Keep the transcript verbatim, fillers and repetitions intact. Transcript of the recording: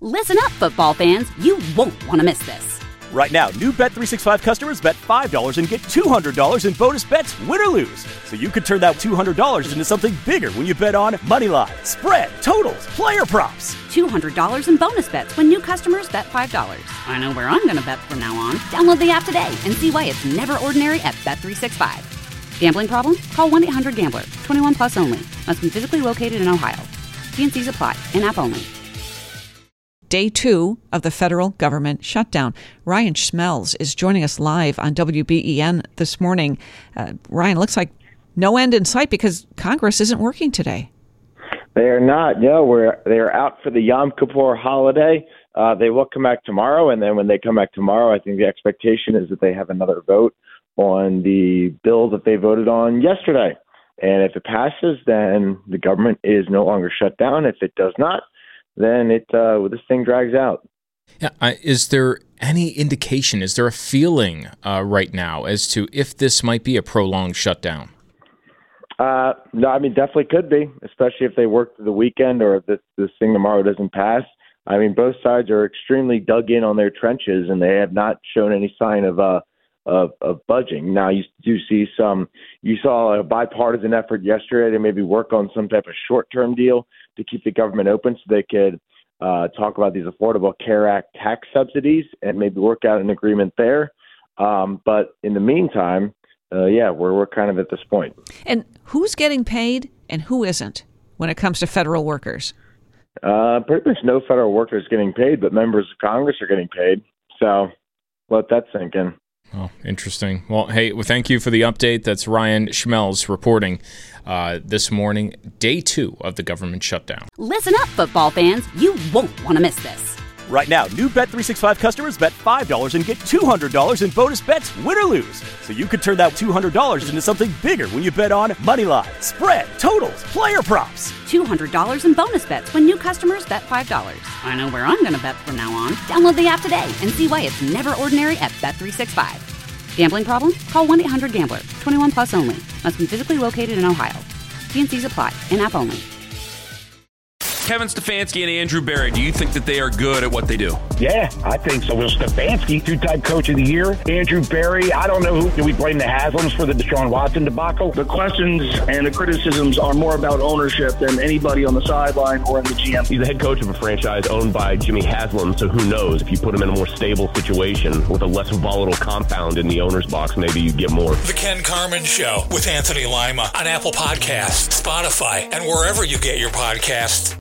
Listen up, football fans. You won't want to miss this. Right now, new Bet three sixty-five customers bet five dollars and get two hundred dollars in bonus bets, win or lose. So you could turn that two hundred dollars into something bigger when you bet on money line, spread, totals, player props. two hundred dollars in bonus bets when new customers bet five dollars. I know where I'm going to bet from now on. Download the app today and see why it's never ordinary at Bet three sixty-five. Gambling problem? Call one eight hundred gambler. twenty-one plus only. Must be physically located in Ohio. T and C's apply. In-app only. Day two of the federal government shutdown. Ryan Schmelz is joining us live on W B E N this morning. Uh, Ryan, looks like no end in sight because Congress isn't working today. They are not. No, we're they're out for the Yom Kippur holiday. Uh, they will come back tomorrow, and then when they come back tomorrow, I think the expectation is that they have another vote on the bill that they voted on yesterday. And if it passes, then the government is no longer shut down. If it does not, then it uh, this thing drags out. Yeah, uh, is there any indication, is there a feeling uh, right now as to if this might be a prolonged shutdown? Uh, no, I mean, definitely could be, especially if they work through the weekend or if this, this thing tomorrow doesn't pass. I mean, both sides are extremely dug in on their trenches, and they have not shown any sign of uh, of, of budging. Now, you do see some, you saw a bipartisan effort yesterday to maybe work on some type of short-term deal to keep the government open so they could uh, talk about these Affordable Care Act tax subsidies and maybe work out an agreement there. Um, but in the meantime, uh, yeah, we're we're kind of at this point. And who's getting paid and who isn't when it comes to federal workers? Uh, pretty much no federal workers getting paid, but members of Congress are getting paid. So let that sink in. Oh, interesting. Well, hey, well, thank you for the update. That's Ryan Schmelz reporting uh, this morning, day two of the government shutdown. Listen up, football fans. You won't want to miss this. Right now, new Bet three sixty-five customers bet five dollars and get two hundred dollars in bonus bets, win or lose. So you could turn that two hundred dollars into something bigger when you bet on money line, spread, totals, player props. two hundred dollars in bonus bets when new customers bet five dollars. I know where I'm going to bet from now on. Download the app today and see why it's never ordinary at Bet three sixty-five. Gambling problem? Call one eight hundred gambler. twenty-one plus only. Must be physically located in Ohio. T and C's apply. In-app only. Kevin Stefanski and Andrew Berry, do you think that they are good at what they do? Yeah, I think so. Will Stefanski, two-time coach of the year. Andrew Berry, I don't know who. Do we blame the Haslams for the Deshaun Watson debacle? The questions and the criticisms are more about ownership than anybody on the sideline or in the G M. He's the head coach of a franchise owned by Jimmy Haslam, so who knows? If you put him in a more stable situation with a less volatile compound in the owner's box, maybe you get more. The Ken Carman Show with Anthony Lima on Apple Podcasts, Spotify, and wherever you get your podcasts.